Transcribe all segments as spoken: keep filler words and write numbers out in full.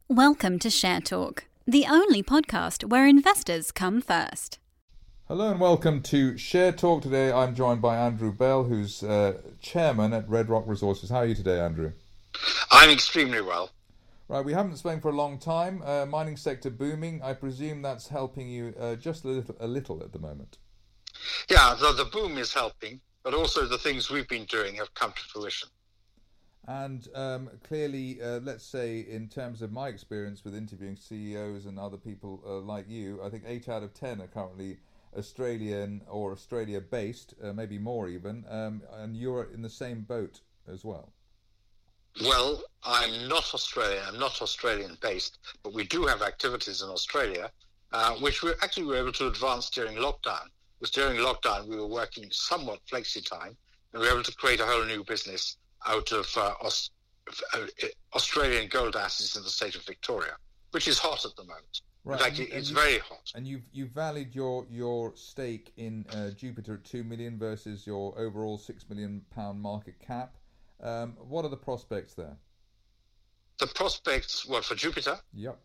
Welcome to Share Talk, the only podcast where investors come first. Hello and welcome to Share Talk. Today I'm joined by Andrew Bell, who's uh, chairman at Red Rock Resources. How are you today, Andrew? I'm extremely well. Right, we haven't spoken for a long time. Uh, mining sector booming. I presume that's helping you uh, just a little, a little at the moment. Yeah, the, the boom is helping, but also the things we've been doing have come to fruition. And um, clearly, uh, let's say, in terms of my experience with interviewing C E Os and other people uh, like you, I think eight out of ten are currently Australian or Australia-based, uh, maybe more even, um, and you're in the same boat as well. Well, I'm not Australian, I'm not Australian-based, but we do have activities in Australia, uh, which we actually were able to advance during lockdown. Because during lockdown, we were working somewhat flexi-time, and we were able to create a whole new business out of uh, Aus- uh, Australian gold assets in the state of Victoria, which is hot at the moment. Right. In fact, and, it's and very hot. And you've you've valued your your stake in uh, Jupiter at two million versus your overall six million pound market cap. Um, what are the prospects there? The prospects, what, for Jupiter? Yep.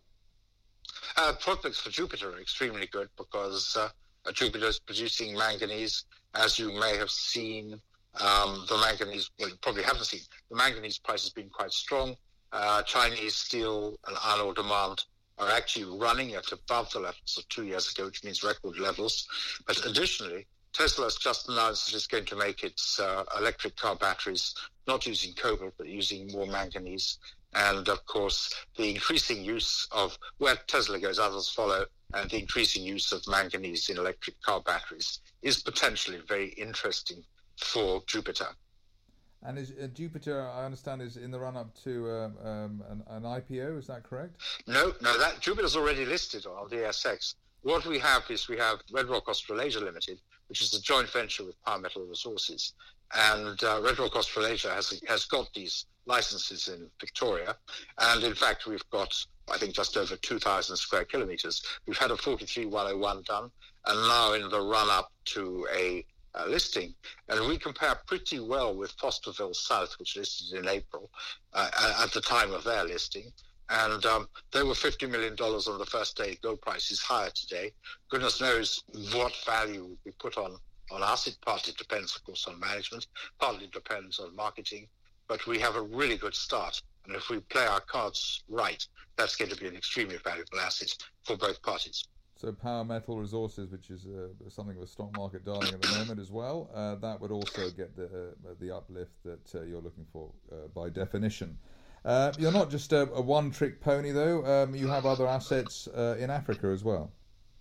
Uh, prospects for Jupiter are extremely good because uh, Jupiter is producing manganese. As you may have seen, um, the manganese, well, you probably haven't seen, the manganese price has been quite strong. Uh, Chinese steel and iron ore demand are actually running at above the levels of two years ago, which means record levels. But additionally, Tesla has just announced that it's going to make its uh, electric car batteries not using cobalt, but using more manganese. And, of course, the increasing use of, where Tesla goes, others follow, and the increasing use of manganese in electric car batteries is potentially very interesting for Jupiter. And is uh, Jupiter, I understand, is in the run-up to um, um, an, an I P O, is that correct? No, no, that Jupiter's already listed on the A S X. What we have is we have Red Rock Australasia Limited, which is a joint venture with Power Metal Resources. And uh, Red Rock Australasia has has got these licenses in Victoria. And in fact, we've got, I think, just over two thousand square kilometres. We've had a forty-three one oh one done, and now in the run-up to a uh, listing. And we compare pretty well with Fosterville South, which listed in April, uh, at the time of their listing. And um, they were fifty million dollars on the first day. Gold price is higher today. Goodness knows what value would be put on, on us. It partly depends, of course, on management. Partly depends on marketing. But we have a really good start. And if we play our cards right, that's going to be an extremely valuable asset for both parties. So Power Metal Resources, which is uh, something of a stock market darling at the moment as well, uh, that would also get the uh, the uplift that uh, you're looking for uh, by definition. Uh, you're not just a, a one-trick pony, though. Um, you have other assets uh, in Africa as well.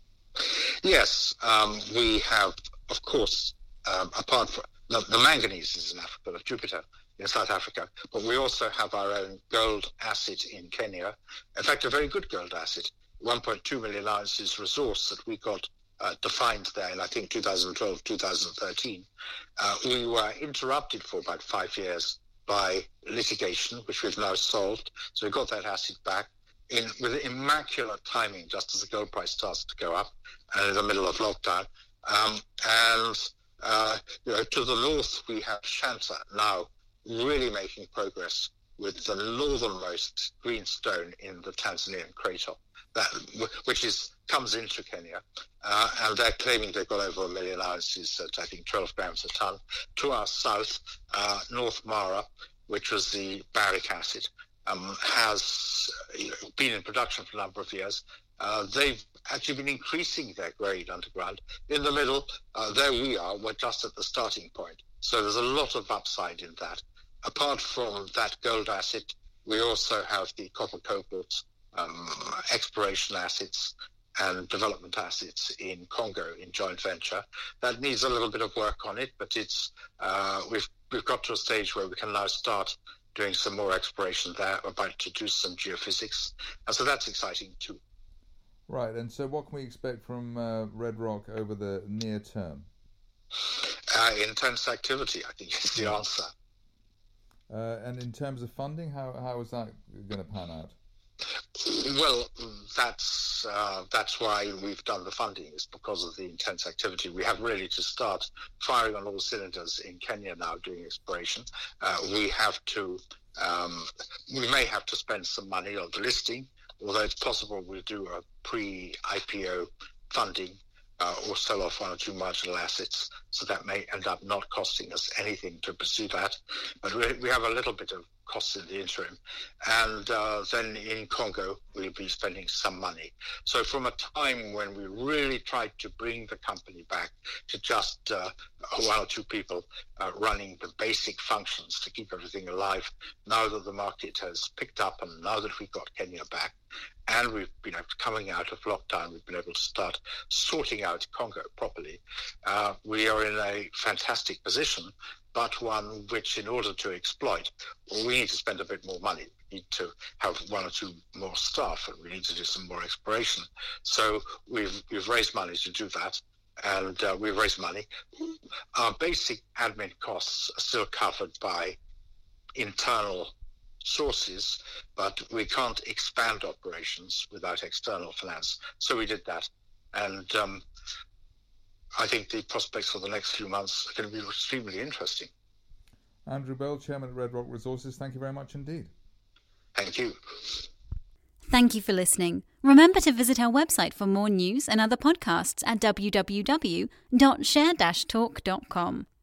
Yes, um, we have, of course, um, apart from the, the manganese is in Africa, the Jupiter in South Africa, but we also have our own gold asset in Kenya. In fact, a very good gold asset, one point two million ounces resource that we got uh, defined there in, I think, two thousand twelve, two thousand thirteen. Uh, we were interrupted for about five years by litigation, which we've now solved. So we got that asset back in with immaculate timing, just as the gold price starts to go up, and in the middle of lockdown. Um, and uh, you know, to the north, we have Shanta now really making progress with the northernmost greenstone in the Tanzanian crater, that which is comes into Kenya, uh, and they're claiming they've got over a million ounces at, I think, twelve grams a ton. To our south, uh, North Mara, which was the Barrick asset, um, has you know, been in production for a number of years. Uh, they've actually been increasing their grade underground. In the middle, uh, there we are, we're just at the starting point. So there's a lot of upside in that. Apart from that gold asset, we also have the copper cobalt um, exploration assets and development assets in Congo in joint venture. That needs a little bit of work on it, but it's uh, we've we've got to a stage where we can now start doing some more exploration there. We're about to do some geophysics, and so that's exciting too. Right, and so what can we expect from uh, Red Rock over the near term? Uh, intense activity, I think, is the answer. Uh, and in terms of funding, how how is that going to pan out? Well, that's uh, that's why we've done the funding, is because of the intense activity. We have really to start firing on all cylinders in Kenya now, doing exploration. Uh, we have to, um, we may have to spend some money on the listing. although it's possible we'll do a pre-I P O funding uh, or sell off one or two marginal assets, so that may end up not costing us anything to pursue that. But we, we have a little bit of costs in the interim. And uh, then in Congo, we'll be spending some money. So from a time when we really tried to bring the company back to just uh, one or two people uh, running the basic functions to keep everything alive, now that the market has picked up and now that we've got Kenya back, and we've been you know, coming out of lockdown, we've been able to start sorting out Congo properly. Uh, we are in a fantastic position, but one which, in order to exploit, we need to spend a bit more money. We need to have one or two more staff, and we need to do some more exploration. So we've we've raised money to do that, and uh, we've raised money. Our basic admin costs are still covered by internal sources, but we can't expand operations without external finance. So we did that, and um, I think the prospects for the next few months are going to be extremely interesting. Andrew Bell, Chairman at Red Rock Resources, thank you very much indeed. Thank you. Thank you for listening. Remember to visit our website for more news and other podcasts at w w w dot share dash talk dot com.